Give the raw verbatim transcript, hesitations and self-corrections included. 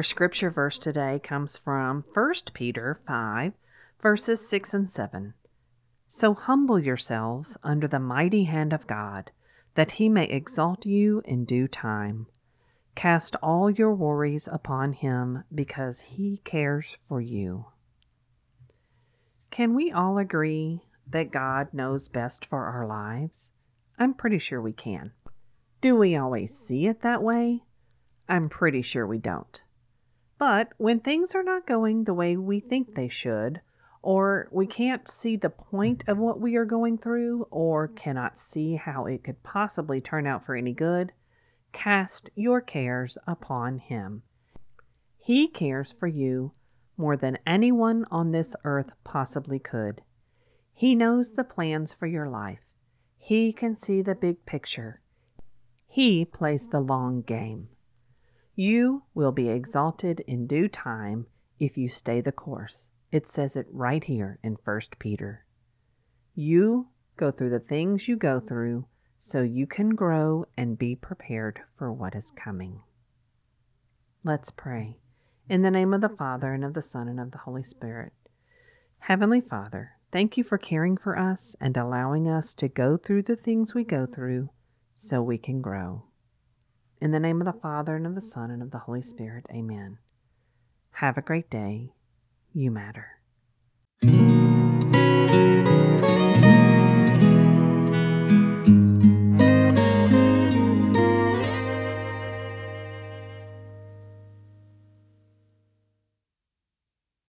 Our scripture verse today comes from First Peter five, verses six and seven. So humble yourselves under the mighty hand of God, that he may exalt you in due time. Cast all your worries upon him, because he cares for you. Can we all agree that God knows best for our lives? I'm pretty sure we can. Do we always see it that way? I'm pretty sure we don't. But when things are not going the way we think they should, or we can't see the point of what we are going through, or cannot see how it could possibly turn out for any good, cast your cares upon him. He cares for you more than anyone on this earth possibly could. He knows the plans for your life. He can see the big picture. He plays the long game. You will be exalted in due time if you stay the course. It says it right here in First Peter. You go through the things you go through so you can grow and be prepared for what is coming. Let's pray. In the name of the Father, and of the Son, and of the Holy Spirit. Heavenly Father, thank you for caring for us and allowing us to go through the things we go through so we can grow. In the name of the Father, and of the Son, and of the Holy Spirit, amen. Have a great day. You matter.